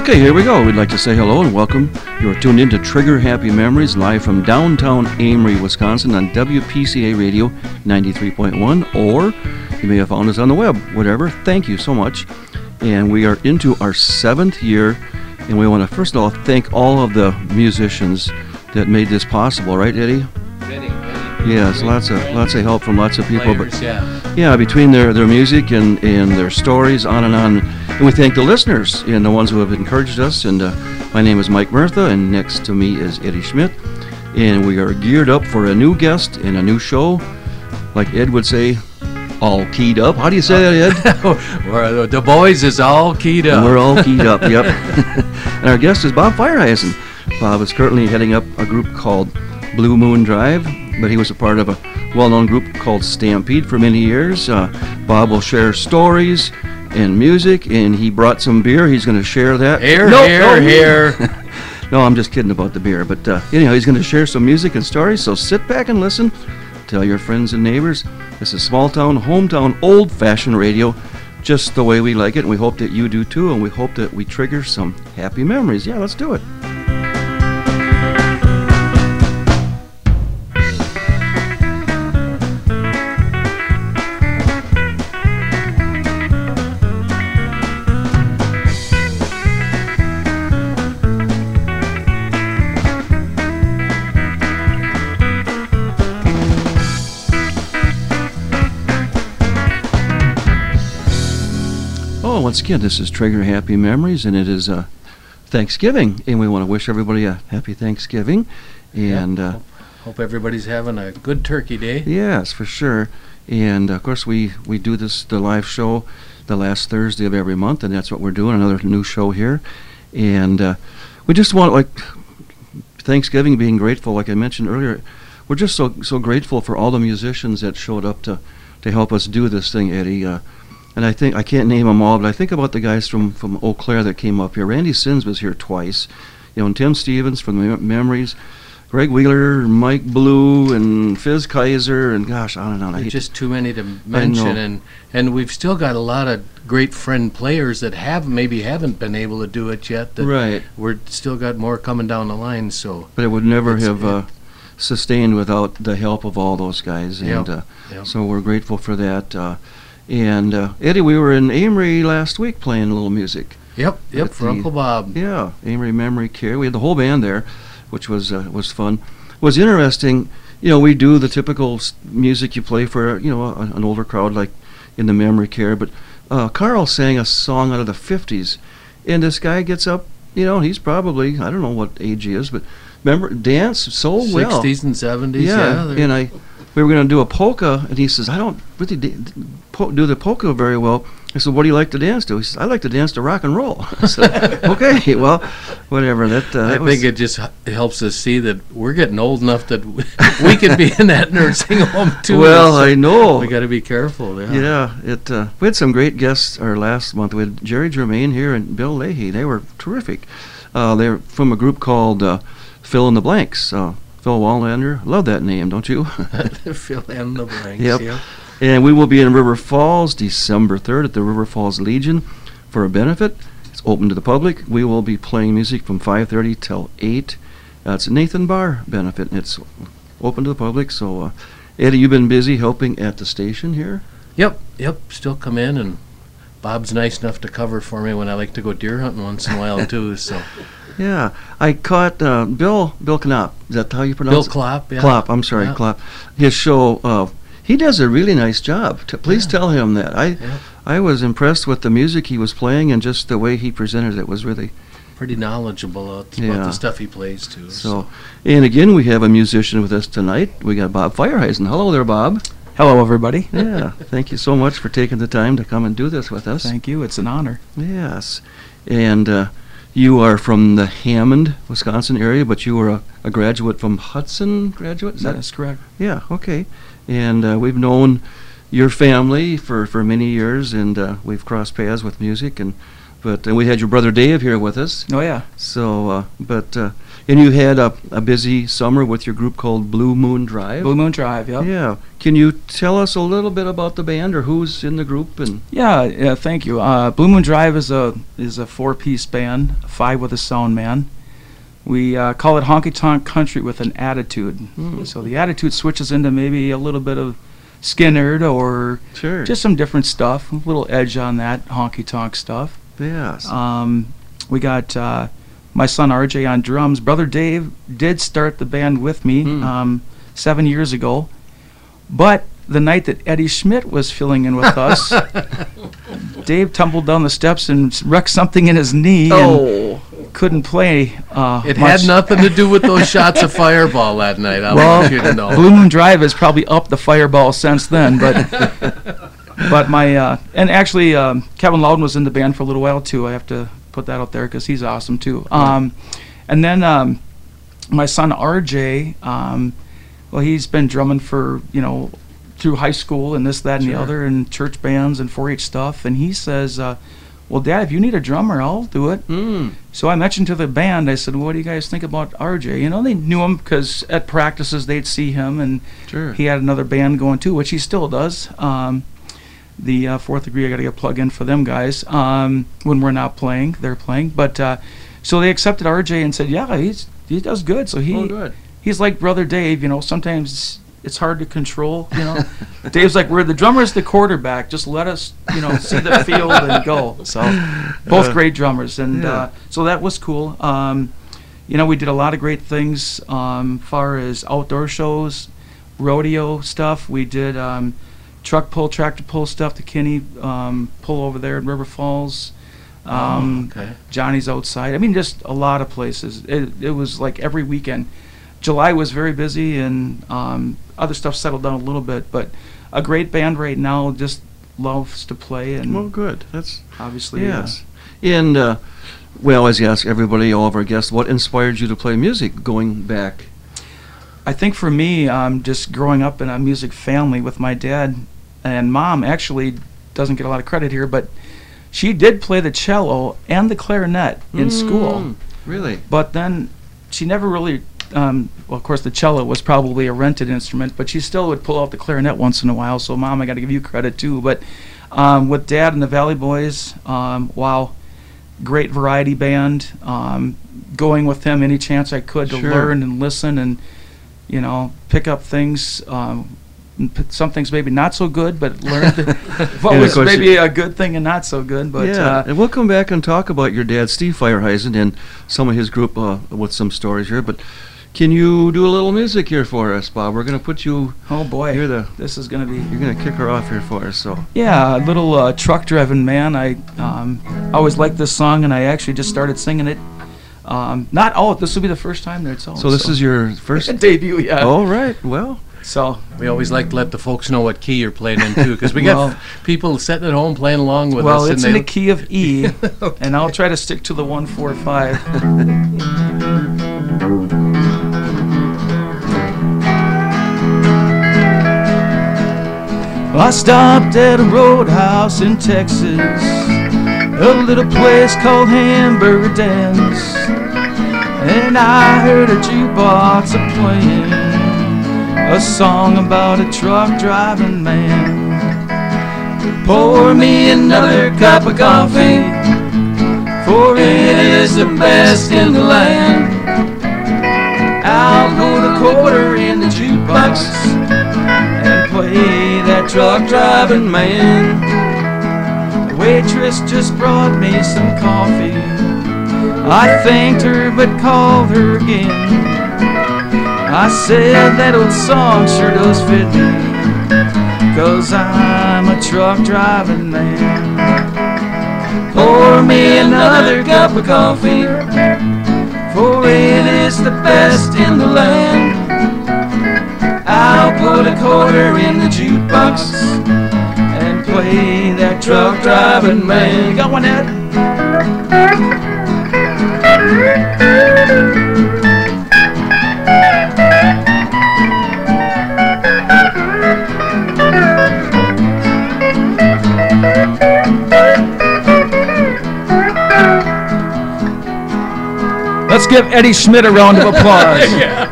Okay, here we go. We'd like to say hello and welcome. You are tuned in to Trigger Happy Memories live from downtown Amery, Wisconsin on WPCA Radio 93.1, or you may have found us on the web, whatever. Thank you so much. And we are into our 7th year, and we want to first of all thank all of the musicians that made this possible, right, Eddie? Many. Yes, lots of help from lots of people. Players, yeah, between their music and their stories, on and on. And we thank the listeners and the ones who have encouraged us. And my name is Mike Murtha, and next to me is Eddie Schmidt. And we are geared up for a new guest and a new show. Like Ed would say, all keyed up. How do you say that, Ed? The boys is all keyed up. We're all keyed up, yep. And our guest is Bob Feierheisen. Bob is currently heading up a group called Blue Moon Drive, but he was a part of a well-known group called Stampede for many years. Bob will share stories and music, and he brought some beer. He's going to share that. Here. No, I'm just kidding about the beer. But anyhow, he's going to share some music and stories, so sit back and listen. Tell your friends and neighbors. This is small-town, hometown, old-fashioned radio, just the way we like it, and we hope that you do too, and we hope that we trigger some happy memories. Yeah, let's do it. Once again, this is Trigger Happy Memories, and it is Thanksgiving, and we want to wish everybody a happy Thanksgiving. And hope everybody's having a good turkey day. Yes, for sure. And of course, we do the live show the last Thursday of every month, and that's what we're doing, another new show here. And we just want, like, Thanksgiving, being grateful, like I mentioned earlier. We're just so grateful for all the musicians that showed up to help us do this thing, Eddie. And I think, I can't name them all, but I think about the guys from Eau Claire that came up here. Randy Sins was here twice. And Tim Stevens from the Memories, Greg Wheeler, Mike Blue, and Fizz Kaiser, and gosh, on and on. There's just too many to mention. And we've still got a lot of great friend players that maybe haven't been able to do it yet. Right. We're still got more coming down the line. But it would never have sustained without the help of all those guys. And so we're grateful for that. And Eddie, we were in Amery last week playing a little music. Yep, for Uncle Bob. Yeah, Amery Memory Care. We had the whole band there, which was fun. It was interesting. We do the typical music you play for an older crowd, like in the Memory Care. But Carl sang a song out of the 50s, and this guy gets up. He's probably, I don't know what age he is, but dance so well. 60s and 70s. Yeah, and we were going to do a polka, and he says, I don't really do the polka very well. I said, what do you like to dance to? He says, I like to dance to rock and roll. I said, okay, well, whatever. I think it just helps us see that we're getting old enough that we can be in that nursing home, too. Well, I know. We got to be careful. Yeah, we had some great guests last month. We had Jerry Germain here and Bill Leahy. They were terrific. They're from a group called Fill in the Blanks. Phil Wallander, love that name, don't you? Fill in the blanks. Yep. And we will be in River Falls December 3rd at the River Falls Legion for a benefit. It's open to the public. We will be playing music from 5:30 till 8. It's a Nathan Barr benefit, and it's open to the public. So, Eddie, you've been busy helping at the station here? Yep. Still come in, and Bob's nice enough to cover for me when I like to go deer hunting once in a while, too. So. Yeah, I caught Bill Knopp. Is that how you pronounce it? Bill Klopp, yeah. Klopp, I'm sorry, yeah. Klopp. His show, he does a really nice job. Please tell him that. I was impressed with the music he was playing, and just the way he presented it was really pretty knowledgeable about the stuff he plays, too. So, and again, we have a musician with us tonight. We got Bob Feierheisen. Hello there, Bob. Hello, everybody. Yeah, thank you so much for taking the time to come and do this with us. Thank you. It's an honor. Yes, and you are from the Hammond, Wisconsin area, but you were a graduate from Hudson graduate? That is correct. Yeah, okay. And we've known your family for many years, and we've crossed paths with music, and we had your brother Dave here with us. Oh, yeah. So, And you had a busy summer with your group called Blue Moon Drive. Blue Moon Drive, yep. Yeah. Can you tell us a little bit about the band or who's in the group? And Yeah, thank you. Blue Moon Drive is a 4-piece band, 5 with a sound man. We call it honky tonk country with an attitude. So the attitude switches into maybe a little bit of Skynyrd or sure. just some different stuff, a little edge on that honky tonk stuff. Yes. We got my son RJ on drums. Brother Dave did start the band with me 7 years ago, but the night that Eddie Schmidt was filling in with us, Dave tumbled down the steps and wrecked something in his knee and couldn't play It much. had nothing to do with those shots of Fireball that night, I want you to know. Blue Moon Drive has probably upped the Fireball since then, but my and actually Kevin Loudon was in the band for a little while too. I have to put that out there because he's awesome too. And then my son RJ, well, he's been drumming for through high school and this, that, and the other, and church bands and 4-H stuff. And he says, well, Dad, if you need a drummer, I'll do it. So I mentioned to the band, I said, what do you guys think about RJ? They knew him because at practices they'd see him, and he had another band going too, which he still does. The Fourth Degree, I got to get plugged in for them guys when we're not playing, they're playing. But so they accepted RJ and said, yeah, he does good. So he's like Brother Dave, sometimes it's hard to control, Dave's like, the drummer's the quarterback, just let us, see the field and go. So both great drummers, and so that was cool. We did a lot of great things far as outdoor shows, rodeo stuff. We did truck pull, tractor pull stuff to Kenny pull over there in River Falls. Johnny's Outside. I mean, just a lot of places. It was like every weekend. July was very busy, and other stuff settled down a little bit, but a great band right now, just loves to play. And well, good. That's obviously yes. And well, as you ask everybody, all of our guests, what inspired you to play music going back? I think for me, just growing up in a music family with my dad and mom, actually doesn't get a lot of credit here, but she did play the cello and the clarinet in school. Really? But then she never really, well, of course the cello was probably a rented instrument, but she still would pull out the clarinet once in a while. So Mom, I got to give you credit too. But with Dad and the Valley Boys, wow, great variety band. Going with him any chance I could to learn and listen and, pick up things. Some things maybe not so good, but learned what was maybe a good thing and not so good. But and we'll come back and talk about your dad, Steve Feierheisen, and some of his group with some stories here. But can you do a little music here for us, Bob? We're going to put you. Oh boy, this is going to be. You're going to kick her off here for us. So yeah, a little truck-driven man. I always liked this song, and I actually just started singing it. This will be the first time that it's all. So this is your first debut, yeah. All right, well. So we always like to let the folks know what key you're playing in too, because we got people sitting at home playing along with us. Well, it's in the key of E, and I'll try to stick to the 1-4-5. Well, I stopped at a roadhouse in Texas, a little place called Hamburger Dance, and I heard a jukebox a-playing a song about a truck-driving man. Pour me another cup of coffee, for it is the best in the land. I'll put a quarter in the jukebox and play that truck-driving man. The waitress just brought me some coffee. I thanked her but called her again. I said that old song sure does fit me, 'cause I'm a truck-driving man. Pour me another cup of coffee, for it is the best in the land. I'll put a quarter in the jukebox and play that truck-driving man. You got one, Ed? Let's give Eddie Schmidt a round of applause.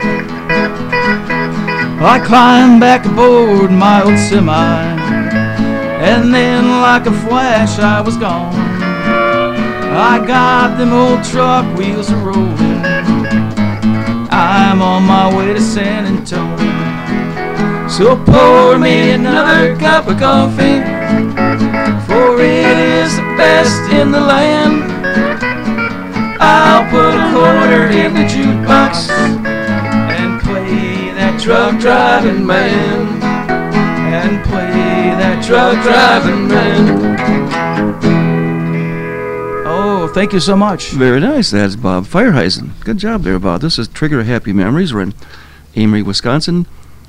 I climbed back aboard my old semi, and then like a flash I was gone. I got them old truck wheels a-rolling. I'm on my way to San Antonio. So pour me another cup of coffee, for it is the best in the land. I'll put a quarter in the jukebox and play that truck driving man. And play that truck driving man. Oh, thank you so much. Very nice. That's Bob Feierheisen. Good job there, Bob. This is Trigger Happy Memories. We're in Amory, Wisconsin.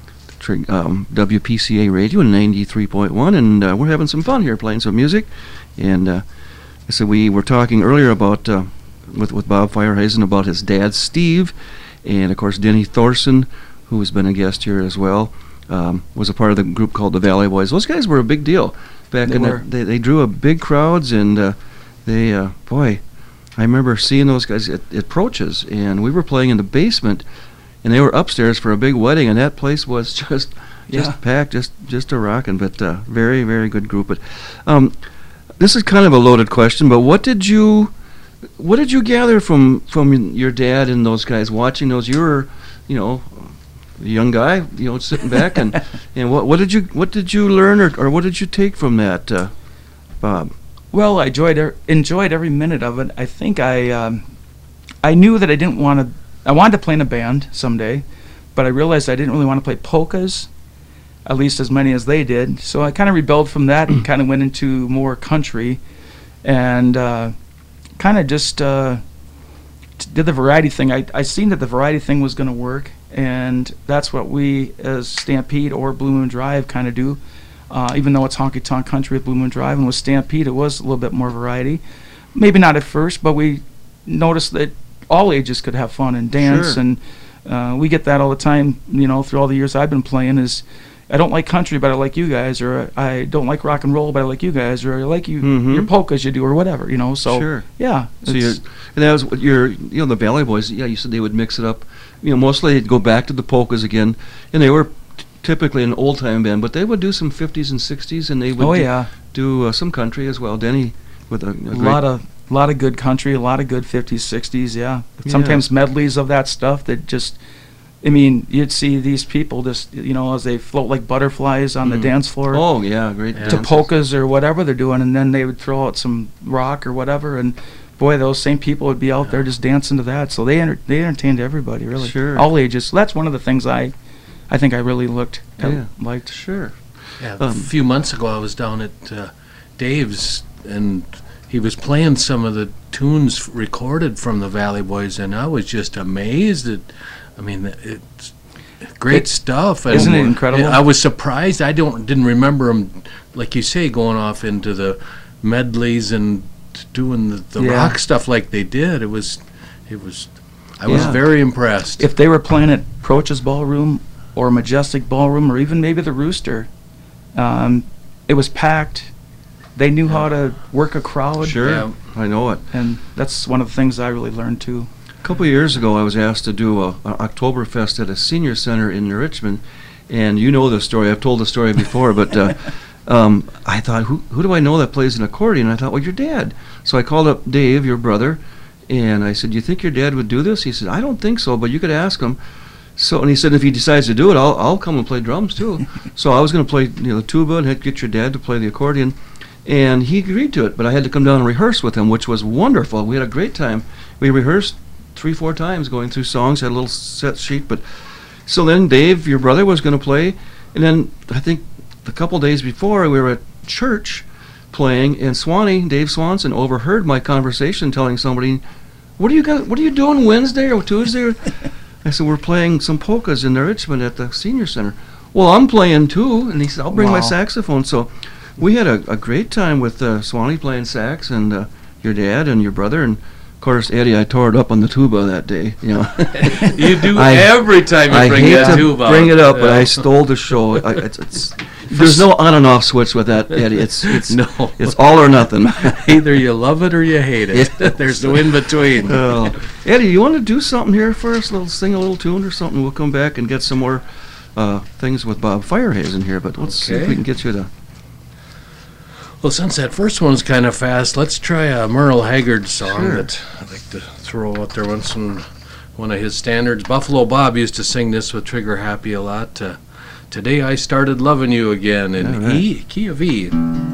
WPCA Radio 93.1, and we're having some fun here playing some music. And so we were talking earlier about with Bob Feierheisen about his dad Steve, and of course Denny Thorson, who has been a guest here as well, was a part of the group called the Valley Boys. Those guys were a big deal back in the, they drew a big crowds, and they boy, I remember seeing those guys at Proches, and we were playing in the basement. And they were upstairs for a big wedding, and that place was just packed, just a rockin'. But very, very good group. But this is kind of a loaded question. But what did you gather from your dad and those guys watching those? You were, a young guy, sitting back, and what did you learn or what did you take from that, Bob? Well, I enjoyed every minute of it. I think I knew that I wanted to play in a band someday, but I realized I didn't really want to play polkas, at least as many as they did. So I kind of rebelled from that and kind of went into more country, and kind of just did the variety thing. I seen that the variety thing was going to work, and that's what we as Stampede or Blue Moon Drive kind of do. Even though it's honky tonk country with Blue Moon Drive, and with Stampede it was a little bit more variety. Maybe not at first, but we noticed that all ages could have fun and dance. Sure. And we get that all the time, through all the years I've been playing, is I don't like country, but I like you guys, or I don't like rock and roll, but I like you guys, or I like your polkas you do, or whatever, so sure. Yeah. So and that was what the Valley Boys, you said they would mix it up, mostly they'd go back to the polkas again, and they were typically an old time band, but they would do some 50s and 60s, and they would do some country as well. Denny with a lot of good country, a lot of good 50s, 60s, yeah. Sometimes medleys of that stuff that just, you'd see these people just, as they float like butterflies on the dance floor. Oh, yeah, great. To polkas or whatever they're doing, and then they would throw out some rock or whatever, and boy, those same people would be out there just dancing to that. So they entertained everybody, really. Sure. All ages. So that's one of the things I think I really liked. Sure. Yeah, a few months ago I was down at Dave's, and he was playing some of the tunes recorded from the Valley Boys, and I was just amazed at, it's great stuff. And isn't it incredible? I was surprised. I didn't remember them, like you say, going off into the medleys and doing the rock stuff like they did. I was very impressed. If they were playing at Proches Ballroom or Majestic Ballroom or even maybe the Rooster, it was packed. They knew how to work a crowd. Sure, I know it. And that's one of the things I really learned too. A couple of years ago, I was asked to do an Oktoberfest at a senior center in Richmond, and you know the story. I've told the story before, but I thought, who do I know that plays an accordion? I thought, well, your dad. So I called up Dave, your brother, and I said, do you think your dad would do this? He said, I don't think so, but you could ask him. So, and he said, if he decides to do it, I'll come and play drums too. So I was going to play the tuba and get your dad to play the accordion. And he agreed to it, but I had to come down and rehearse with him, which was wonderful. We had a great time. We rehearsed 3-4 times going through songs, had a little set sheet. But so then Dave, your brother, was going to play, and then I think a couple days before we were at church playing, and Dave Swanson, overheard my conversation, telling somebody, "What are you doing Wednesday or Tuesday?" I said, "We're playing some polkas in Richmond at the senior center." "Well, I'm playing too," and he said, "I'll bring my saxophone." So we had a great time with Swanee playing sax, and your dad and your brother, and of course Eddie, I tore it up on the tuba that day. You do every time you bring that tuba. I hate to bring it up, but I stole the show. There's no on and off switch with that, Eddie. It's No. it's all or nothing. Either you love it or you hate it. There's no in between. Oh. Eddie, you want to do something here for us? Sing a little tune or something? We'll come back and get some more things with Bob Firehazen here, but let's see if Okay. we can get you to... Well, since that first one's kind of fast, let's try a Merle Haggard song Sure. that I like to throw out there once in one of his standards. Buffalo Bob used to sing this with Trigger Happy a lot. Today I Started Loving You Again in All right. key of E.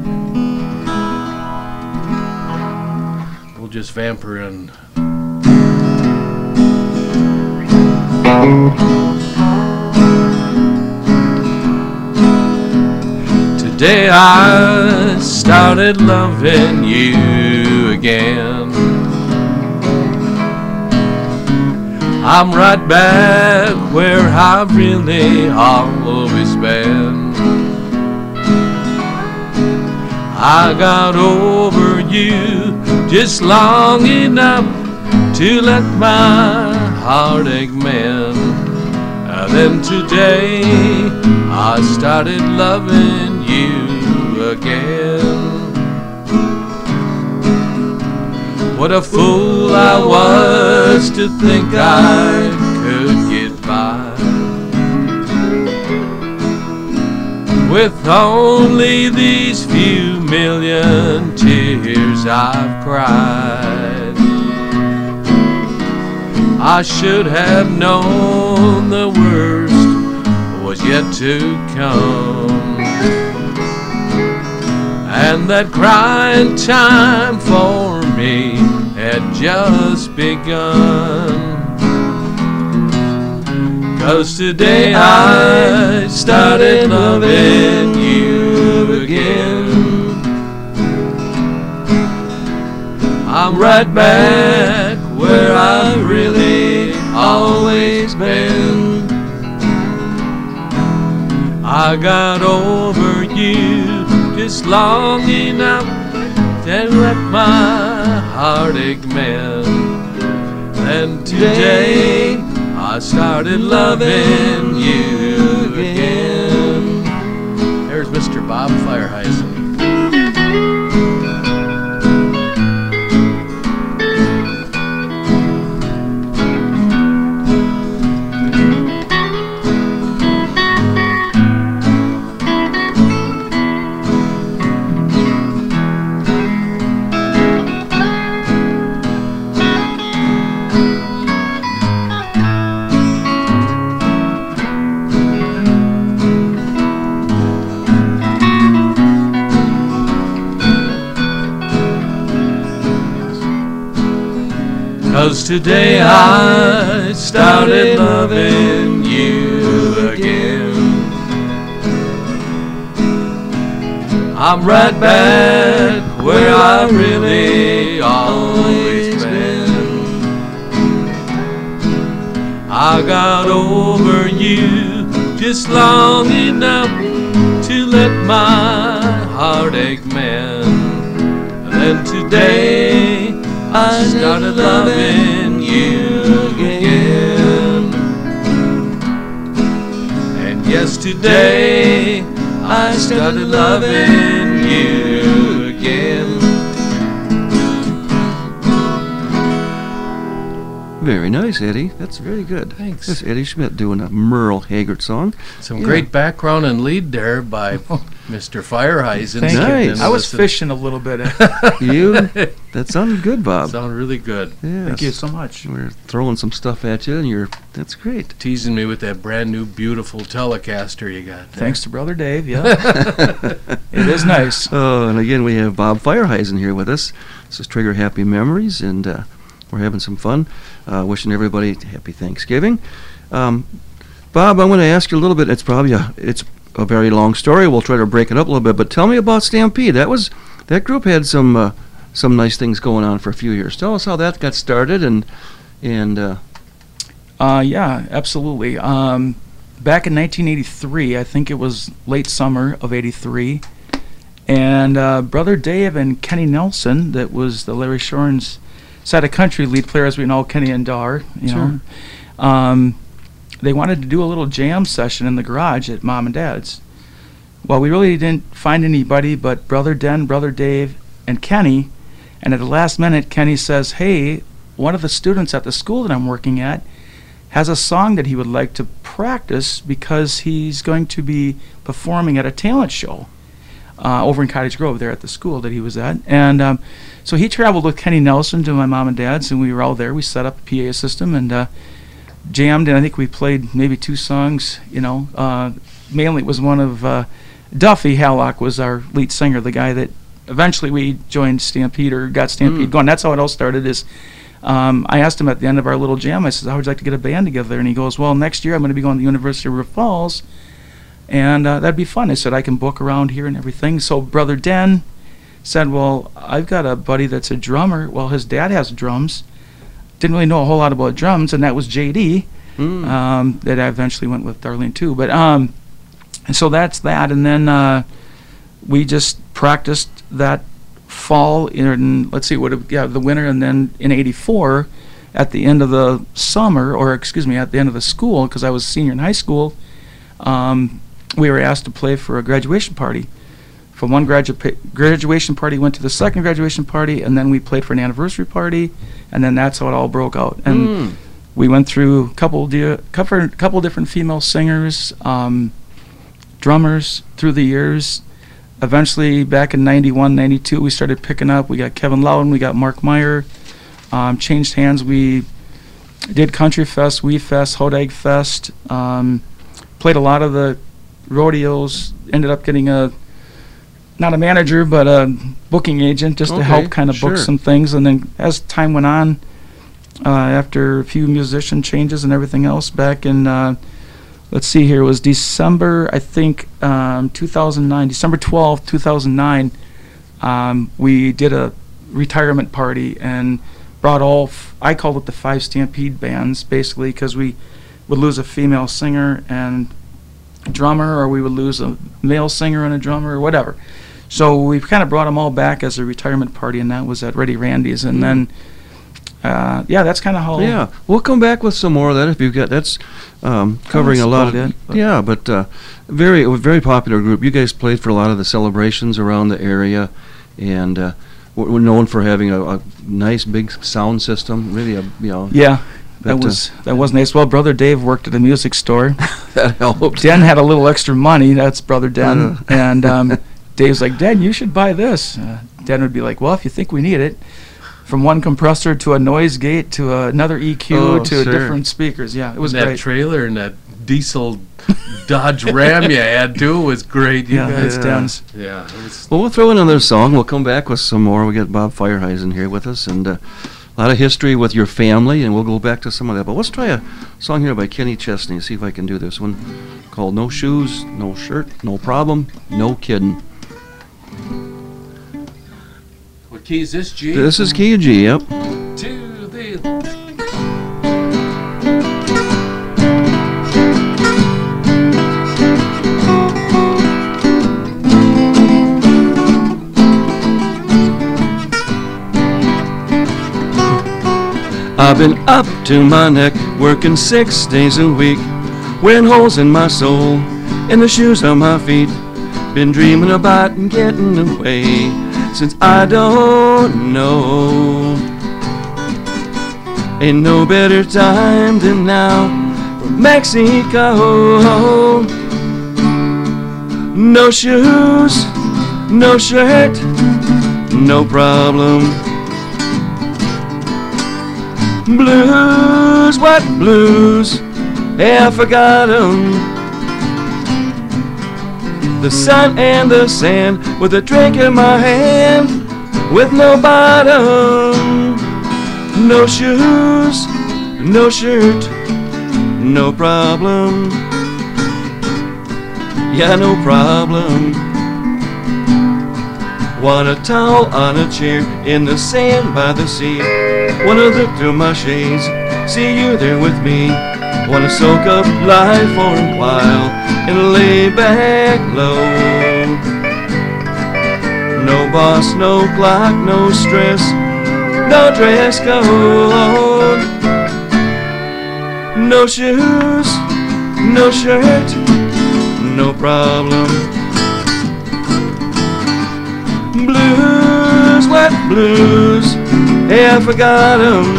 We'll just vamp her in. Today I started loving you again. I'm right back where I've really always been. I got over you just long enough to let my heartache mend. And then today I started loving you again. What a fool I was to think I could get by with only these few million tears I've cried. I should have known the worst was yet to come, and that crying time for me had just begun. 'Cause today I started loving you again. I'm right back where I've really always been. I got over you just long enough to let my heartache mend. And today I started loving you again. There's Mr. Bob Fireheisen. 'Cause today I started loving you again. I'm right back where I've really always been. I got over you just long enough to let my heartache mend. And then today I started loving you again. And yesterday I started loving you again. Very nice, Eddie. That's very good. Thanks. That's Eddie Schmidt doing a Merle Haggard song. Some Yeah. great background and lead there by Mr. Fireheisen. Thank Nice. you. I was fishing a little bit. That sounded good, Bob. Sound really good. Yes. Thank you so much. We're throwing some stuff at you, and that's great. Teasing me with that brand new beautiful Telecaster you got there. Thanks to Brother Dave. Yeah, it is nice. Oh, and again, we have Bob Fireheisen here with us. This is Trigger Happy Memories, and we're having some fun. Wishing everybody happy Thanksgiving. Bob, I'm going to ask you a little bit. It's a very long story. We'll try to break it up a little bit, but tell me about Stampede. That group had some nice things going on for a few years. Tell us how that got started and Yeah, absolutely. Back in 1983, I think it was late summer of '83, and Brother Dave and Kenny Nelson, that was the Larry Shoren's Side of Country lead player, as we know, Kenny and Dar, Sure. know. They wanted to do a little jam session in the garage at Mom and Dad's. Well, we really didn't find anybody but Brother Den, Brother Dave, and Kenny. And at the last minute, Kenny says, hey, one of the students at the school that I'm working at has a song that he would like to practice because he's going to be performing at a talent show over in Cottage Grove there at the school that he was at. And so he traveled with Kenny Nelson to my mom and dad's, and we were all there. We set up a PA system and jammed, and I think we played maybe 2 songs, mainly it was one of Duffy Hallock was our lead singer, the guy that eventually we joined Stampede or got Stampede going. That's how it all started. Is I asked him at the end of our little jam, I said, how would you like to get a band together? And he goes, well, next year I'm going to be going to the University of River Falls, and that'd be fun. I said, I can book around here and everything. So Brother Den said, well, I've got a buddy that's a drummer. Well, his dad has drums. Didn't really know a whole lot about drums, and that was JD. That I eventually went with Darlene too. But and so that's that. And then we just practiced that fall in, the winter, and then in '84 at the end of the summer, or excuse me, at the end of the school, because I was a senior in high school, we were asked to play for a graduation party. From one graduation party, went to the second graduation party, and then we played for an anniversary party, and then that's how it all broke out. And we went through a couple different female singers, drummers through the years. Eventually, back in '91, '92, we started picking up. We got Kevin Loudon, we got Mark Meyer. Changed hands. We did Country Fest, Wee Fest, Hodag Fest. Played a lot of the rodeos. Ended up getting not a manager, but a booking agent just to help kind of book some things. And then as time went on, after a few musician changes and everything else, back in, let's see here, it was December, I think, 2009, December 12th, 2009, we did a retirement party and brought I called it the 5 Stampede bands, basically, because we would lose a female singer and drummer, or we would lose a male singer and a drummer, or whatever. So we kind of brought them all back as a retirement party, and that was at Ready Randy's. And then, that's kind of how. Yeah, we'll come back with some more of that if you've got. That's covering a lot of. Very popular group. You guys played for a lot of the celebrations around the area, and we're known for having a nice big sound system. Really, Yeah. That was nice. Well, Brother Dave worked at a music store. That helped. Den had a little extra money. That's Brother Den. And Dave's like, Den, you should buy this. Den would be like, well, if you think we need it. From one compressor to a noise gate to another EQ to different speakers. Yeah, it was great. That trailer and that diesel Dodge Ram you had too was great. It's Den's. Yeah. Well, we'll throw in another song. We'll come back with some more. We got Bob Fireheisen here with us, and a lot of history with your family, and we'll go back to some of that. But let's try a song here by Kenny Chesney. See if I can do this one, called "No Shoes, No Shirt, No Problem, No Kiddin'." What key is this, G? This is key G. Yep. To the. I've been up to my neck, working 6 days a week, wearing holes in my soul, in the shoes on my feet. Been dreaming about getting away, since I don't know. Ain't no better time than now for Mexico. No shoes, no shirt, no problem. Blues, what blues? Hey, I forgot 'em. The sun and the sand, with a drink in my hand, with no bottom. No shoes, no shirt, no problem. Yeah, no problem. Want a towel on a chair, in the sand by the sea. Wanna look through my shades, see you there with me. Wanna soak up life for a while and lay back low. No boss, no clock, no stress, no dress code. No shoes, no shirt, no problem. Moonlight blues, hey, I forgot 'em.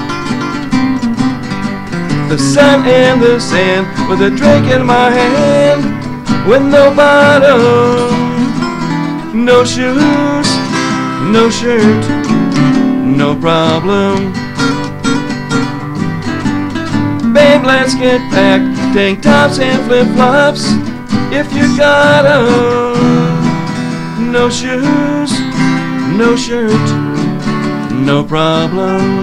The sun and the sand, with a drink in my hand, with no bottom, no shoes, no shirt, no problem. Babe, let's get back, tank tops and flip-flops, if you got 'em. No shoes, no shirt, no problem.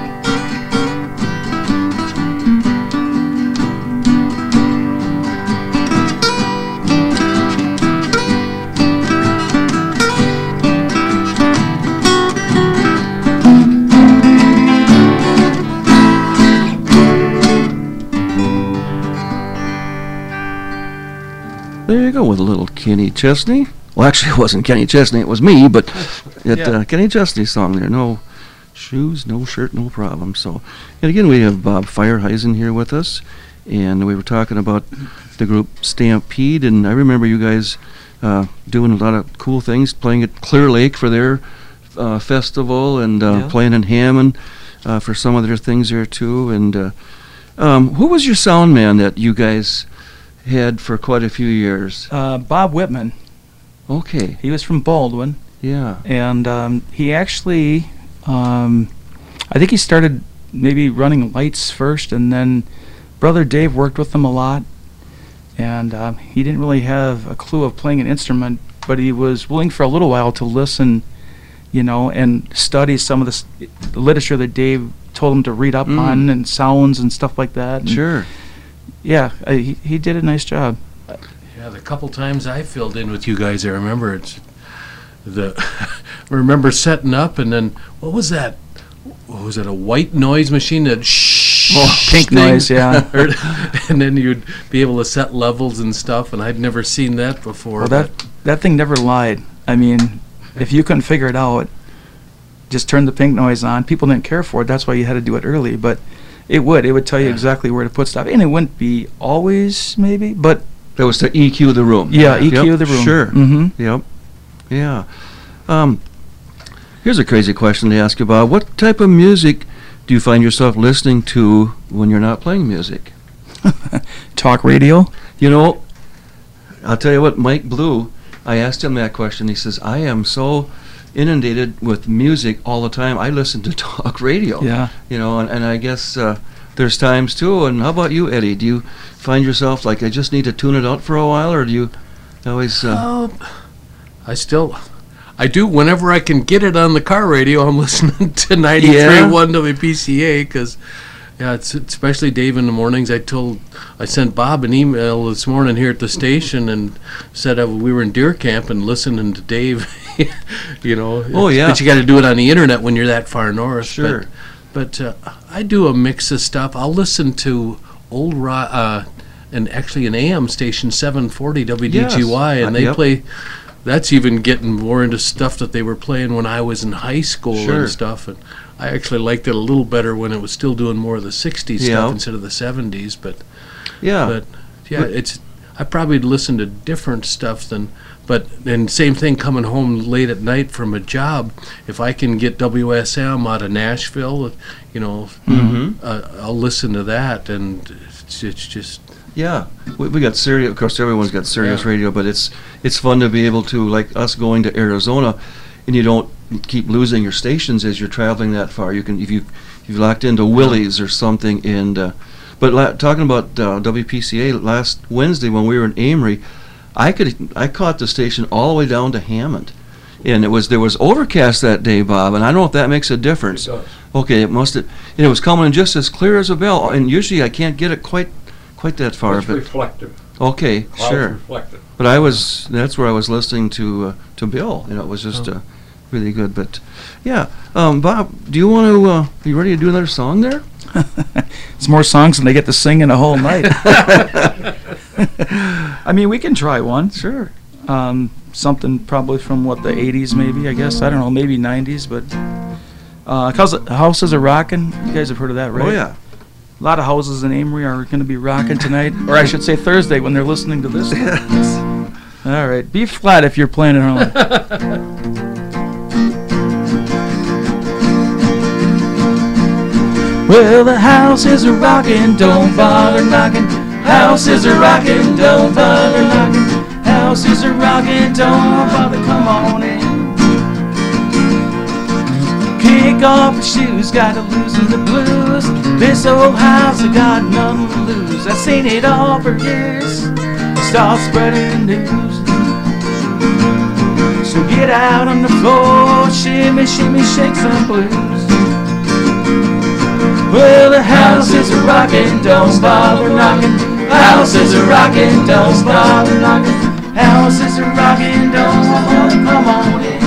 There you go with a little Kenny Chesney. Well, actually, it wasn't Kenny Chesney, it was me, but Kenny Chesney's song there. No shoes, no shirt, no problem. So, and again, we have Bob Feierheisen here with us, and we were talking about the group Stampede, and I remember you guys doing a lot of cool things, playing at Clear Lake for their festival, and playing in Hammond for some of their things there too. And who was your sound man that you guys had for quite a few years? Bob Whitman. Okay. He was from Baldwin. Yeah. And he actually, I think he started maybe running lights first, and then Brother Dave worked with him a lot. And he didn't really have a clue of playing an instrument, but he was willing for a little while to listen, you know, and study some of the literature that Dave told him to read up on, and sounds and stuff like that. And Sure. yeah, he did a nice job. Yeah, the couple times I filled in with you guys, I remember I remember setting up, and then what was that? What was it? A white noise machine that Pink noise, yeah. And then you'd be able to set levels and stuff, and I'd never seen that before. Well, that thing never lied. I mean, if you couldn't figure it out, just turn the pink noise on. People didn't care for it. That's why you had to do it early, but it would tell you exactly where to put stuff, and it wouldn't be always maybe, but That was to EQ the room. yeah, EQ the room. Sure. Mm-hmm. Yep. Yeah. Here's a crazy question to ask you, Bob. What type of music do you find yourself listening to when you're not playing music? Talk radio. You know, I'll tell you what, Mike Blue, I asked him that question. He says, I am so inundated with music all the time. I listen to talk radio. Yeah. You know, and I guess there's times too. And how about you, Eddie? Do you find yourself like, I just need to tune it out for a while, or do you always... I do whenever I can get it on the car radio. I'm listening to 93.1 WPCA, because it's especially Dave in the mornings. I sent Bob an email this morning here at the station and said we were in deer camp and listening to Dave. You know. Oh, yeah. But you got to do it on the internet when you're that far north. Sure. But I do a mix of stuff. I'll listen to old rock, and actually an AM station, 740 WDGY, Yes. and they Yep. play. That's even getting more into stuff that they were playing when I was in high school Sure. and stuff. And I actually liked it a little better when it was still doing more of the 60s Yeah. stuff instead of the 70s. But Yeah. yeah, I probably listen to different stuff and same thing coming home late at night from a job. If I can get WSM out of Nashville, you know, I'll listen to that, and it's just. Yeah, we got Sirius. Of course, everyone's got Sirius Yeah. radio, but it's fun to be able to, like us going to Arizona, and you don't keep losing your stations as you're traveling that far. You can, if you've locked into Willie's or something. And but talking about WPCA, last Wednesday when we were in Amory, I caught the station all the way down to Hammond, and there was overcast that day, Bob, and I don't know if that makes a difference. It does. Okay, it must have, and it was coming in just as clear as a bell, and usually I can't get it quite that far. It's But reflective. okay, Clouds sure. reflective. But that's where I was listening to Bill. You know, it was just really good. But yeah, Bob, do you want to? Are you ready to do another song there? It's more songs than they get to sing in a whole night. I mean, we can try one. Sure. Something probably from the 80s, maybe, I guess. I don't know, maybe 90s, but Houses Are Rockin'. You guys have heard of that, right? Oh yeah. A lot of houses in Amory are going to be rocking tonight, or I should say Thursday when they're listening to this. All right, B flat if you're playing at home. Well, the house is a rockin', don't bother knocking. House is a rockin', don't bother knocking. House is a rockin', don't bother, come on in. Kick off your shoes, gotta loosen the blues. This old house, I got nothing to lose. I've seen it all for years. Start spreading the news. So get out on the floor, shimmy, shimmy, shake some blues. Well, the house is a rockin', don't bother knocking. House is a rockin', don't bother knocking. House is a rockin', don't bother, come on in.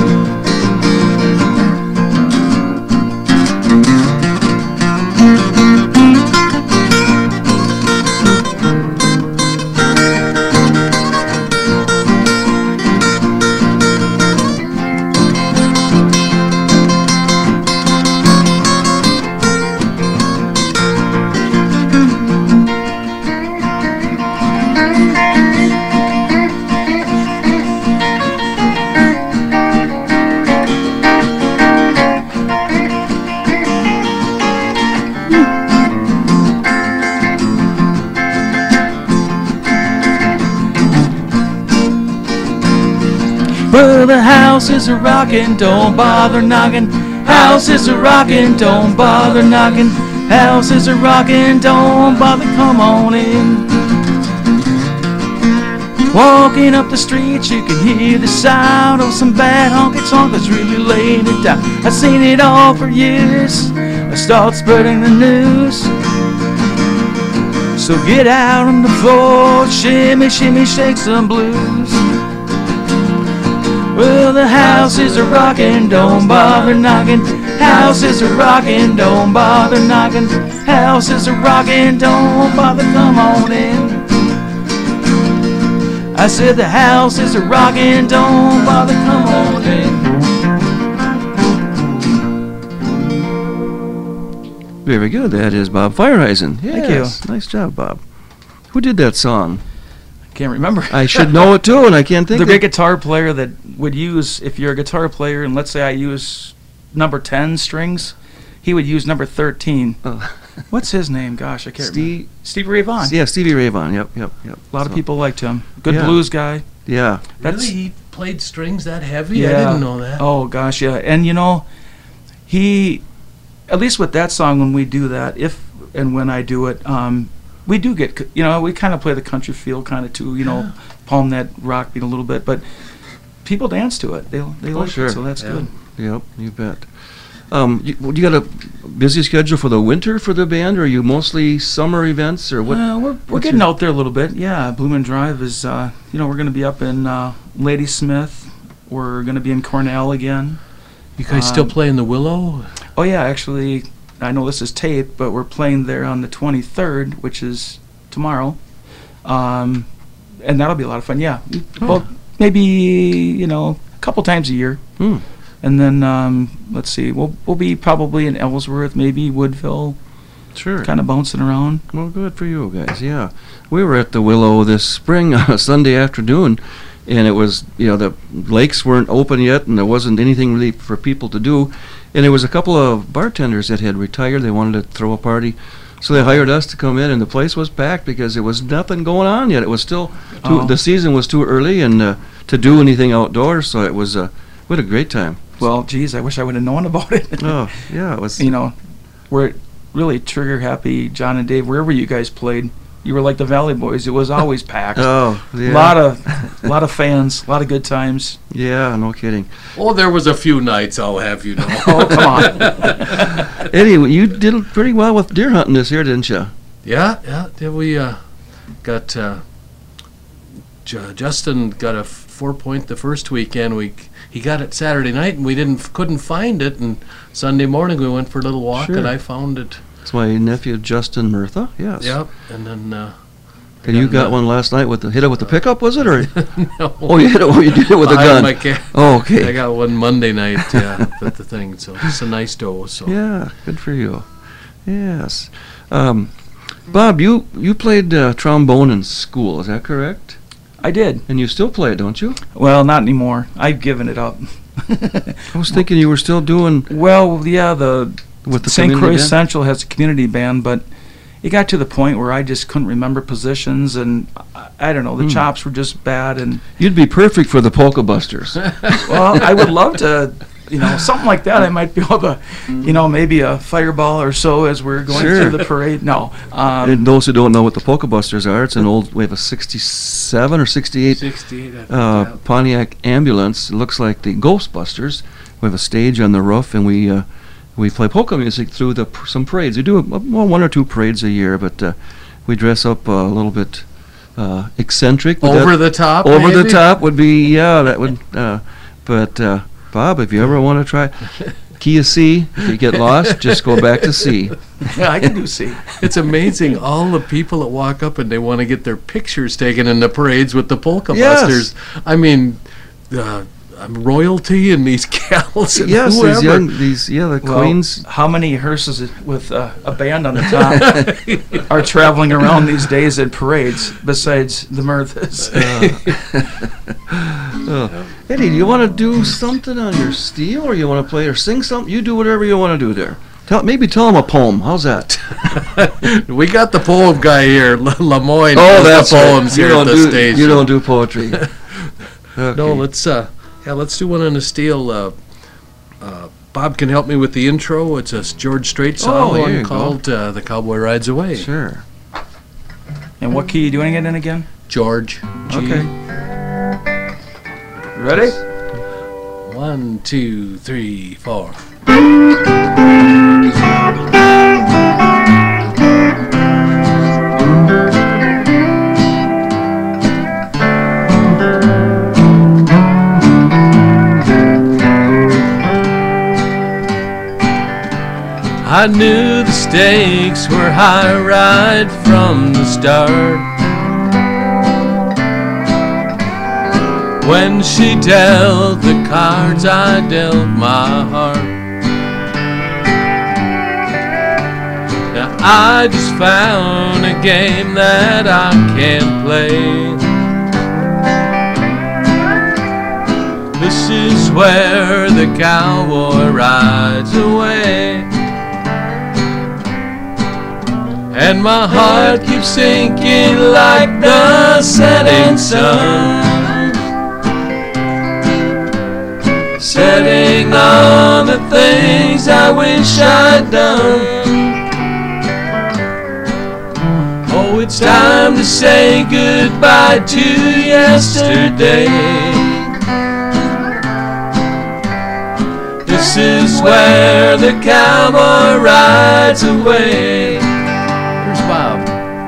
Well, the house is a rockin', don't bother knocking. House is a rockin', don't bother knocking. House is a rockin', don't bother, come on in. Walking up the street, you can hear the sound of some bad honky-tonk that's really laying it down. I've seen it all for years. I start spreading the news. So get out on the floor, shimmy, shimmy, shake some blues. Well, the house is a rockin', don't bother knocking. House is a rockin', don't bother knocking. House is a rockin', don't bother, come on in. I said the house is a rockin', don't bother, come on in. Very good. That is Bob Feiereisen. Thank you. Nice job, Bob. Who did that song? Can't remember. I should know it too, and I can't think The of great guitar player that would use, if you're a guitar player, and let's say I use number 10 strings, he would use number 13. Oh. What's his name? Gosh, I can't remember. Stevie Ray Vaughan. Yeah, Stevie Ray Vaughan. Yep. A lot of people liked him. Good Yeah. blues guy. Yeah. Really? He played strings that heavy? I Yeah. didn't know that. Oh gosh, yeah. And you know, he, at least with that song, when we do that, if and when I do it, we do get, you know, we kind of play the country feel kind of too, you know, palm that rock beat a little bit, but people dance to it. They like sure. it, so that's good. Yep, you bet. You got a busy schedule for the winter for the band, or are you mostly summer events, or what? We're what's getting your- out there a little bit. Yeah, Bloomin' Drive is, you know, we're going to be up in Ladysmith. We're going to be in Cornell again. You guys still play in the Willow? Oh yeah, actually, I know this is taped, but we're playing there on the 23rd, which is tomorrow, and that'll be a lot of fun. Yeah, well, maybe, you know, a couple times a year. Hmm. And then let's see, we'll be probably in Ellsworth, maybe Woodville, Sure. kind of bouncing around. Well, good for you guys. Yeah, we were at the Willow this spring on a Sunday afternoon, and it was, you know, the lakes weren't open yet, and there wasn't anything really for people to do, and there was a couple of bartenders that had retired. They wanted to throw a party, so they hired us to come in, and the place was packed because there was nothing going on yet. It was still the season was too early and to do anything outdoors, so it was we had a great time. Well, geez, I wish I would have known about it. Oh yeah, it was. You know, we're really trigger happy, John and Dave. Wherever you guys played, you were like the Valley Boys. It was always packed. Oh yeah. A lot of fans, a lot of good times. Yeah, no kidding. Oh, there was a few nights, I'll have you know. Oh, come on. Eddie, you did pretty well with deer hunting this year, didn't you? Yeah. We got Justin got a 4-point the first weekend. He got it Saturday night, and we couldn't find it. And Sunday morning we went for a little walk, Sure. and I found it. That's my nephew Justin Murtha. Yes. Yep. And then. And you got one last night with hit it with the pickup, was it, or? No. Oh, you hit it. Oh, you did it with a Behind gun. my ca- Oh, I okay. got one Monday night. Yeah, at the thing. So it's a nice doe. So. Yeah, good for you. Yes. Bob, you played trombone in school. Is that correct? I did. And you still play it, don't you? Well, not anymore. I've given it up. I was thinking you were still doing. Well, yeah, the with the St. community Croix band? Central has a community band, but it got to the point where I just couldn't remember positions, and I don't know, the chops were just bad. And You'd be perfect for the Polka Busters. well, I would love to, something like that. I might be able to, maybe a fireball or so as we're going Sure. through the parade. No, And those who don't know what the Polka Busters are, it's an old, we have a 67 or 68 68, I think. Yeah. Pontiac ambulance. It looks like the Ghostbusters. We have a stage on the roof, and we play polka music through some parades. We do one or two parades a year, but we dress up a little bit eccentric. Would Over that- the top, Over the maybe? top would be, that would. But Bob, if you ever want to try key of C, if you get lost, just go back to C. yeah, I can do C. It's amazing all the people that walk up and they want to get their pictures taken in the parades with the Polka Yes. Busters. I mean, royalty and these gals and Yes, whoever. the Well, queens. how many hearses with a band on the top are traveling around these days at parades besides the Mirthas? Eddie, do you want to do something on your steel, or you want to play or sing something? You do whatever you want to do there. Maybe tell them a poem. How's that? We got the poem guy here, Lemoyne. Oh, does that's the right. poems here at the station. You don't do poetry. No, let's do one on the steel. Bob can help me with the intro. It's a George Strait song here you go. called "The Cowboy Rides Away." Sure. And what key are you doing it in again? George. G. Okay. Ready? 1, 2, 3, 4. I knew the stakes were high right from the start. When she dealt the cards, I dealt my heart. Now I just found a game that I can't play. This is where the cowboy rides away. And my heart keeps sinking like the setting sun, setting on the things I wish I'd done. Oh, it's time to say goodbye to yesterday. This is where the cowboy rides away. Here's Bob.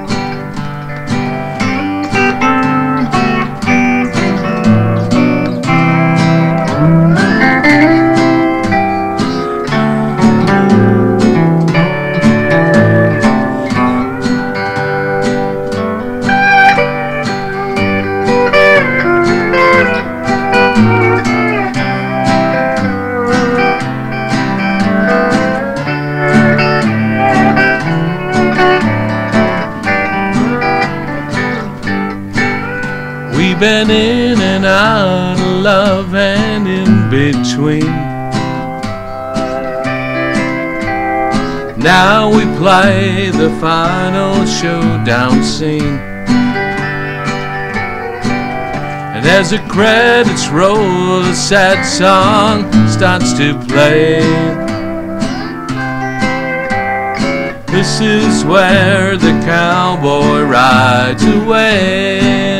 We've been in and out of love and in between. Now we play the final showdown scene. And as the credits roll, a sad song starts to play. This is where the cowboy rides away.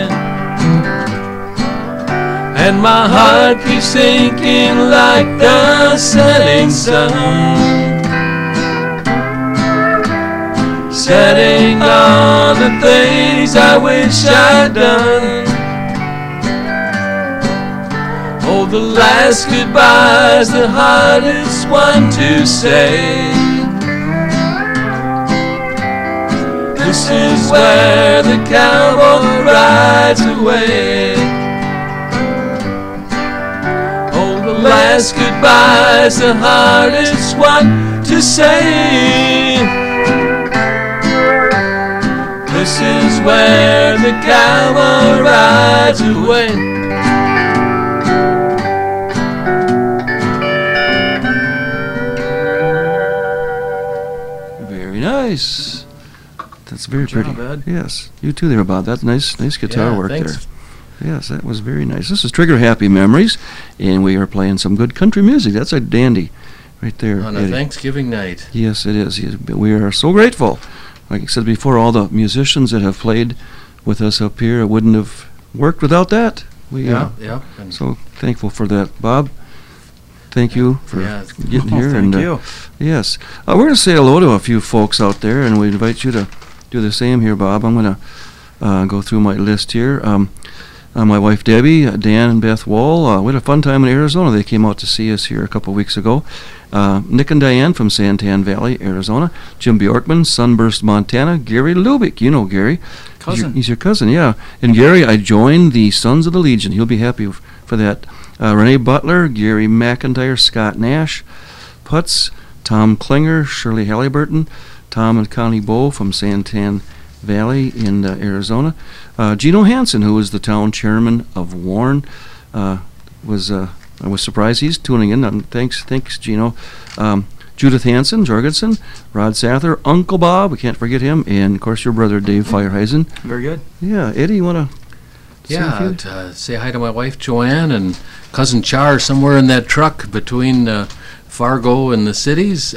And my heart keeps sinking like the setting sun, setting on the things I wish I'd done. Oh, the last goodbye's the hardest one to say. This is where the cowboy rides away. The last goodbye's the hardest one to say. This is where the cowboy rides away. nice. That's very Good pretty. job, Ed. Yes, you too there, Bob. That's nice guitar Yeah, work thanks. there. Yes, that was very nice. This is Trigger Happy Memories, and we are playing some good country music. That's a dandy right there. On a Eddie. Thanksgiving night. Yes, it is. Yes, but we are so grateful. Like I said before, all the musicians that have played with us up here, it wouldn't have worked without that. We Yeah, yeah. And so thankful for that, Bob. Thank you for Yeah. getting here. Thank and you. Yes, we're going to say hello to a few folks out there, and we invite you to do the same here, Bob. I'm going to go through my list here. My wife Debbie, Dan and Beth Wall. We had a fun time in Arizona. They came out to see us here a couple weeks ago. Nick and Diane from Santan Valley, Arizona. Jim Bjorkman, Sunburst, Montana. Gary Lubick, you know Gary. Cousin. He's your cousin, yeah. And Gary, I joined the Sons of the Legion. He'll be happy for that. Renee Butler, Gary McIntyre, Scott Nash, Putz, Tom Klinger, Shirley Halliburton, Tom and Connie Bowe from Santan Valley in Arizona. Gino Hansen, who is the town chairman of Warren, I was surprised he's tuning in. Thanks, Gino. Judith Hansen, Jorgensen, Rod Sather, Uncle Bob, we can't forget him, and of course your brother Dave Feierheisen. Very good. Yeah, Eddie, you want to? Yeah, say hi to my wife Joanne and cousin Char somewhere in that truck between Fargo and the cities.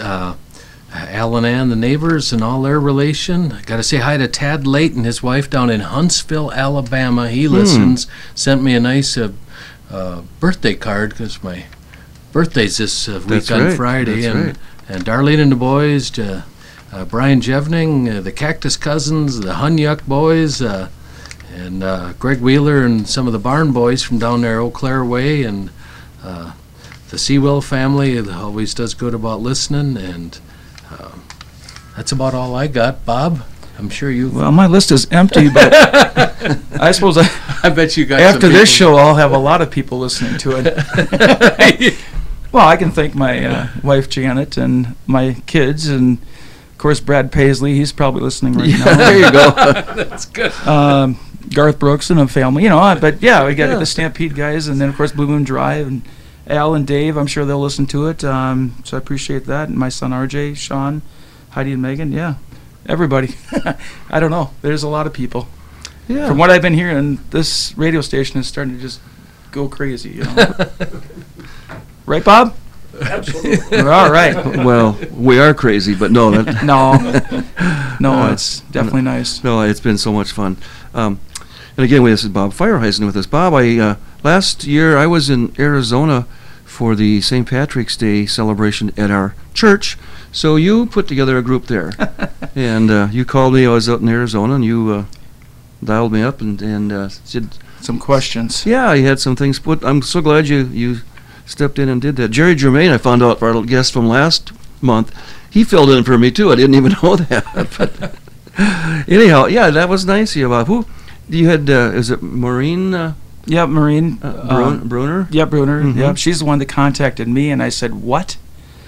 Al and Ann, the neighbors, and all their relation. I got to say hi to Tad Layton, his wife down in Huntsville, Alabama. He listens. Sent me a nice birthday card because my birthday's this week That's on right, Friday. that's and right. and Darlene and the boys, Brian Jevning, the Cactus Cousins, the Hunyuk boys, and Greg Wheeler and some of the Barn boys from down there, Eau Claire Way, and the Sewell family always does good about listening, and that's about all I got. Bob, I'm sure you. Well, my list is empty, but I suppose I bet you got. after some this people- show, I'll have a lot of people listening to it. Well, I can thank my wife Janet and my kids, and of course Brad Paisley. He's probably listening right now. There you go. That's good. Garth Brooks and a family, but yeah, we got Yeah. the Stampede guys, and then of course Blue Moon Drive and Al and Dave. I'm sure they'll listen to it. So I appreciate that. And my son RJ, Sean, Heidi and Megan. Yeah, everybody. I don't know. There's a lot of people. Yeah. From what I've been hearing, this radio station is starting to just go crazy. Right, Bob? Absolutely. All right. Well, we are crazy, but no, that, No, it's definitely nice. no, it's been so much fun. And again, this is Bob Feierheisen with us. Bob, last year I was in Arizona for the St. Patrick's Day celebration at our church. So you put together a group there, and you called me. I was out in Arizona, and you dialed me up and said, Some questions. "Yeah, you had some things put." I'm so glad you stepped in and did that. Jerry Germain, I found out, our guest from last month, he filled in for me too. I didn't even know that. But anyhow, yeah, that was nice of you, Bob. Who you had? Is it Maureen Yep, Maureen. Bruner? Yeah, Bruner. Mhm. Yep, she's the one that contacted me, and I said, "What?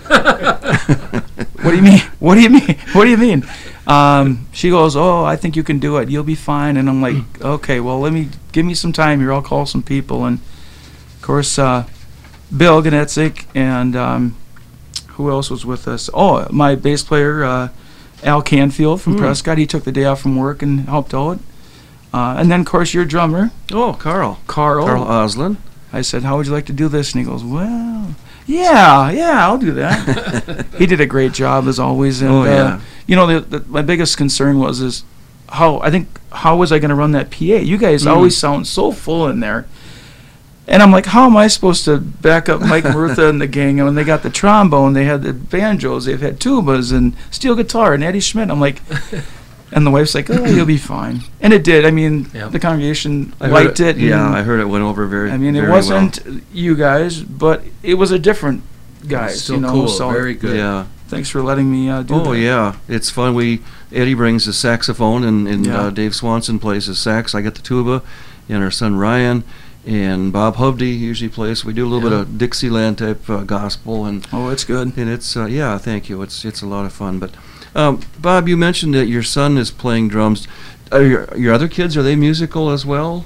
What do you mean? What do you mean? What do you mean?" She goes, "Oh, I think you can do it. You'll be fine." And I'm like, "Okay, well, give me some time here. I'll call some people." And of course, Bill Ganetzik and who else was with us? Oh, my bass player, Al Canfield from Prescott. He took the day off from work and helped out. And then, of course, your drummer, Oh, Carl Carl. Oslin. I said, "How would you like to do this?" And he goes, "Well, yeah, I'll do that." He did a great job as always. And, Oh, yeah. My biggest concern was how was I going to run that PA? You guys always sound so full in there. And I'm like, how am I supposed to back up Mike Murtha and the gang? And when they got the trombone, they had the banjos, they've had tubas and steel guitar and Eddie Schmidt. I'm like, and the wife's like, "Oh, you'll be fine." And it did. I mean, Yep. the congregation I heard liked it. Yeah, and- I heard it went over very. I mean, it very wasn't you guys, but it was a different guys. Still cool. So Very well. good. Yeah. thanks for letting me do that. Oh yeah, it's fun. Eddie brings the saxophone, and Yeah. Dave Swanson plays the sax. I got the tuba, and our son Ryan, and Bob Hovde usually plays. We do a little bit of Dixieland type gospel, and Oh, it's good. it's yeah, thank you. It's a lot of fun. But Bob, you mentioned that your son is playing drums. Are your other kids, are they musical as well?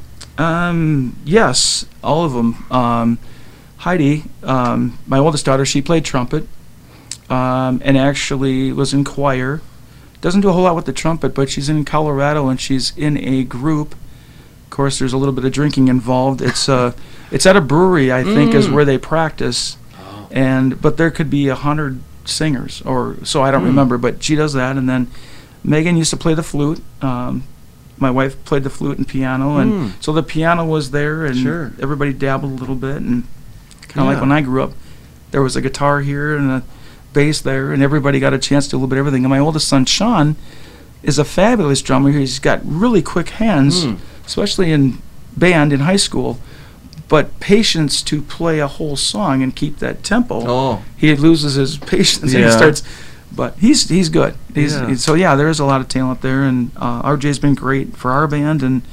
Yes, all of them. Heidi, my oldest daughter, she played trumpet, and actually was in choir doesn't do a whole lot with the trumpet, but she's in Colorado and she's in a group. Of course, there's a little bit of drinking involved. It's at a brewery, I think, is where they practice, but there could be 100 singers or so. I don't remember, but she does that. And then Megan used to play the flute. My wife played the flute and piano, and so the piano was there, and everybody dabbled a little bit, and kind of like when I grew up, there was a guitar here and a bass there, and everybody got a chance to do a little bit of everything. And my oldest son, Sean, is a fabulous drummer. He's got really quick hands, especially in band in high school, but patience to play a whole song and keep that tempo. Oh. He loses his patience and he starts... But he's good. So yeah, there is a lot of talent there, and RJ's been great for our band, and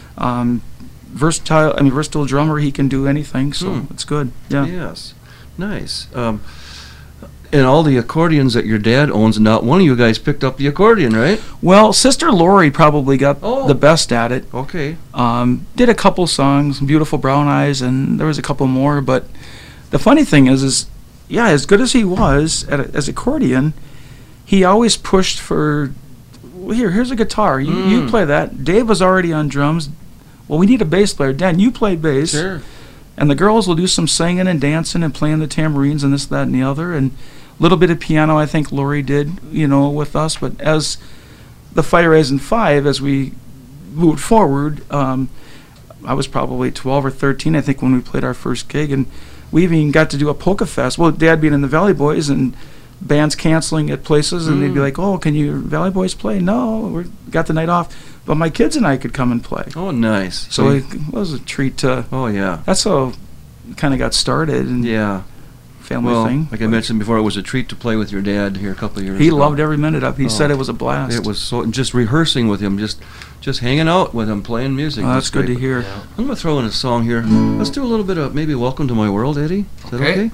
versatile drummer. He can do anything, so it's good. Yeah. Yes, nice. And all the accordions that your dad owns, not one of you guys picked up the accordion, right? Well, Sister Lori probably got the best at it. Okay. Did a couple songs, "Beautiful Brown Eyes," and there was a couple more. But the funny thing is yeah, as good as he was as accordion, he always pushed for, well, here's a guitar. You play that. Dave was already on drums. Well, we need a bass player. Dan, you play bass. Sure. And the girls will do some singing and dancing and playing the tambourines and this, that, and the other. And a little bit of piano, I think Lori did, with us. But as the Fire Rising 5, as we moved forward, I was probably 12 or 13, I think, when we played our first gig. And we even got to do a polka fest. Well, Dad being in the Valley Boys and bands canceling at places, and they'd be like, "Oh, can you Valley Boys play?" "No, we got the night off." But my kids and I could come and play. Oh, nice. So it was a treat to... Oh, yeah. That's how it kind of got started. And family thing. Like I mentioned before, it was a treat to play with your dad here a couple of years He ago. loved every minute of it. He said it was a blast. It was so... Just rehearsing with him, just hanging out with him, playing music. That's good to hear. Yeah. I'm going to throw in a song here. Let's do a little bit of maybe Welcome to My World, Eddie. Is that okay?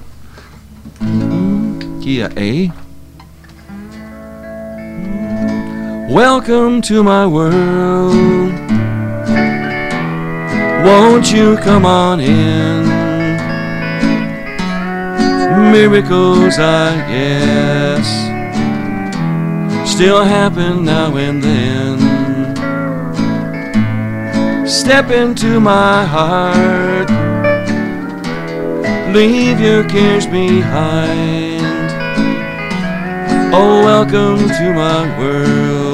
Key A. Welcome to my world. Won't you come on in? Miracles, I guess, still happen now and then. Step into my heart. Leave your cares behind. Oh, welcome to my world,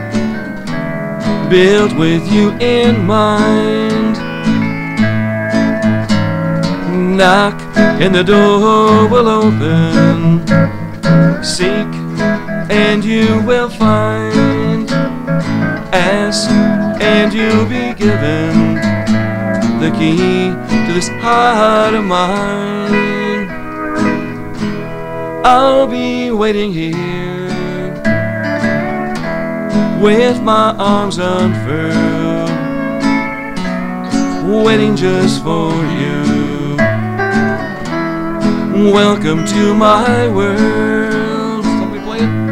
built with you in mind. Knock and the door will open. Seek and you will find. Ask and you'll be given the key to this heart of mine. I'll be waiting here with my arms unfurled, waiting just for you. Welcome to my world. Somebody play it?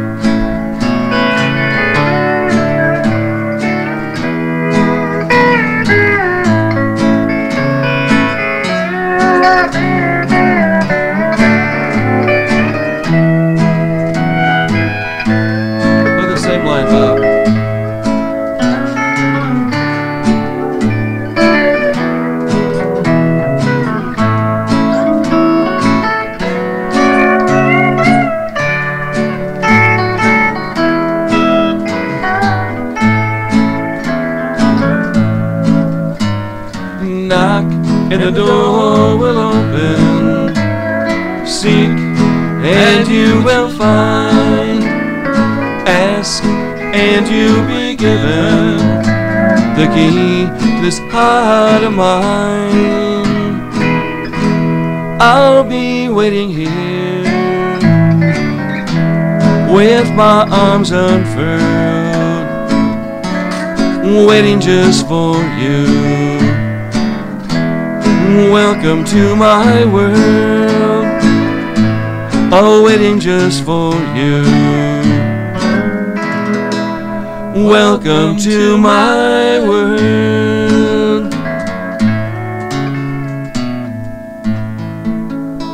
Play the same line, Bob. Knock and the door will open. Seek and you will find. Ask and you'll be given the key to this heart of mine. I'll be waiting here with my arms unfurled, waiting just for you. Welcome to my world, all waiting just for you. Welcome to my world.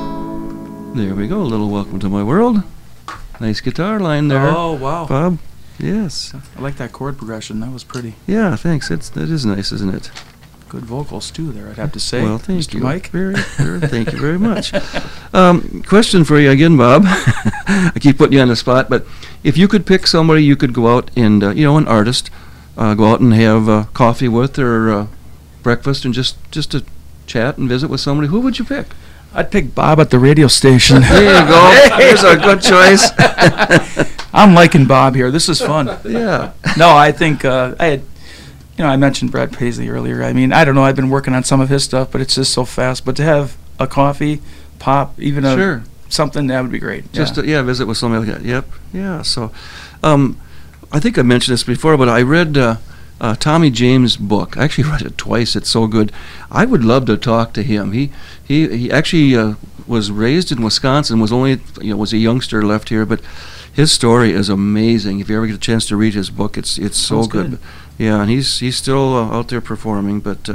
There we go, a little Welcome to My World. Nice guitar line there. Oh, wow. Bob. Yes. I like that chord progression. That was pretty Yeah, thanks. That is nice, isn't it? good vocals too. There, I'd have to say. Well, thank Mr. you. Mike. Thank you very much. Question for you again, Bob. I keep putting you on the spot, but if you could pick somebody you could go out and, an artist, go out and have coffee with or breakfast and just to chat and visit with somebody, who would you pick? I'd pick Bob at the radio station. There you go. There's a good choice. I'm liking Bob here. This is fun. Yeah. No, I think I mentioned Brad Paisley earlier. I mean, I don't know. I've been working on some of his stuff, but it's just so fast. But to have a coffee, pop, even Sure. something, that would be great. Just to, visit with somebody like that. Yep. Yeah. So, I think I mentioned this before, but I read Tommy James' book. I actually read it twice. It's so good. I would love to talk to him. He actually was raised in Wisconsin. Was a youngster, left here, but his story is amazing. If you ever get a chance to read his book, it's so Sounds good. good. Yeah, and he's still out there performing. But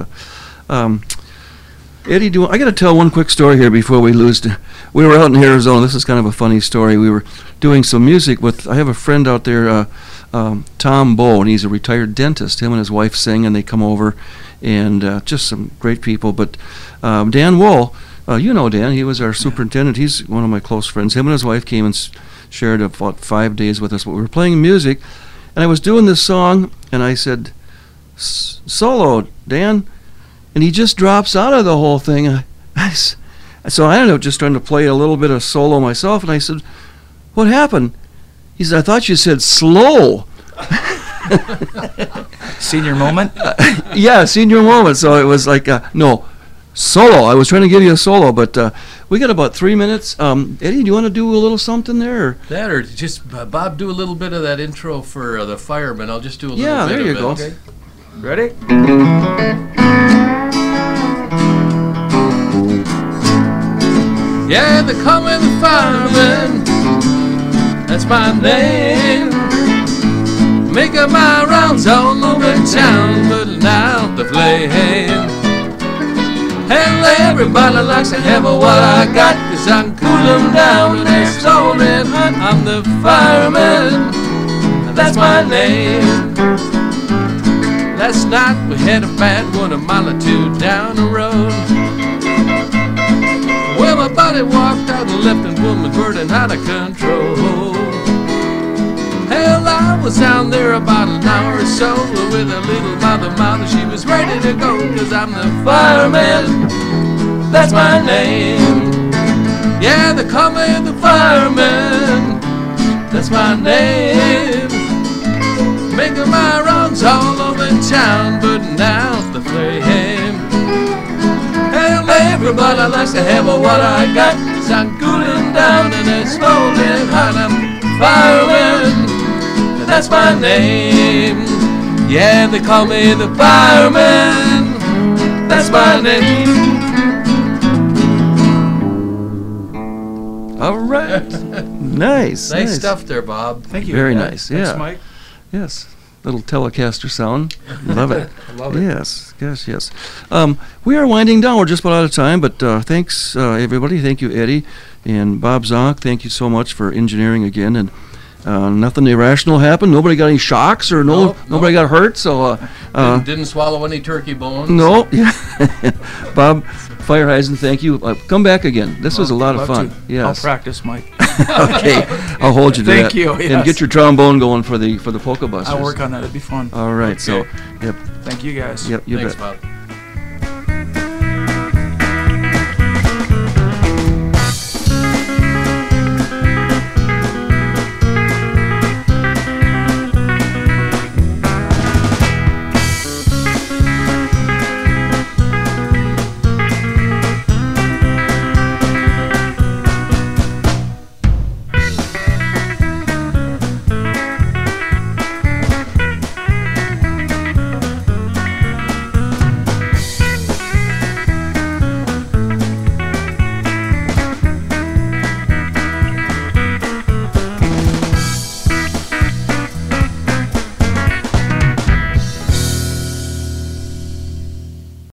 Eddie, I got to tell one quick story here before we lose. We were out in Arizona. This is kind of a funny story. We were doing some music with. I have a friend out there, Tom Bow, and he's a retired dentist. Him and his wife sing, and they come over, and just some great people. But Dan Wool, Dan. He was our superintendent. He's one of my close friends. Him and his wife came and shared about 5 days with us. But we were playing music, and I was doing this song, and I said, "Solo, Dan." And he just drops out of the whole thing. So I ended up just trying to play a little bit of solo myself, and I said, "What happened?" He said, "I thought you said slow." Senior moment. Yeah, senior moment. So it was like, no, solo. I was trying to give you a solo, but we got about 3 minutes. Eddie, do you want to do a little something there? Or? That or just, Bob, do a little bit of that intro for the fireman. I'll just do a little Yeah, bit there you of go. it. Okay. Ready? Yeah, they call me the fireman. That's my name. Making my rounds all over town, putting out the flame. Hell, everybody likes to have what I got, 'cause I can cool them down when they're stolen hot. I'm the fireman. That's my name. Last night we had a bad one, a mile or two down the road. Well, my body walked out and left and woman burning out of control. Hell, I was down there about an hour or so with a little mother, she was ready to go, 'cause I'm the fireman. That's my name. Yeah, they call me the fireman. That's my name. Making my rounds all over town, putting out the flame. Hell, everybody likes to have what I got, 'cause I'm cooling down and it's rolling hot. I'm fireman, that's my name. Yeah, they call me the fireman. That's my name. All right. Nice. Nice stuff there, Bob. Thank you. Very nice, Thanks, yeah. Mike. Yes. Little Telecaster sound. Love it. I love it. Yes. Yes, yes. We are winding down. We're just about out of time, but thanks, everybody. Thank you, Eddie. And Bob Zonk, thank you so much for engineering again. And nothing irrational happened. Nobody got any shocks or nobody got hurt. So Didn't swallow any turkey bones. no. Yeah. Bob Fireheisen, thank you. Come back again. This was a lot of Love fun. to. Yes. I'll practice, Mike. Okay. I'll hold you to Thank that. you, And yes. get your trombone going for the polka busters. I'll work on that. It'd be fun. All right. So, yep. Thank you, guys. Yep. You Thanks, bet. Bob.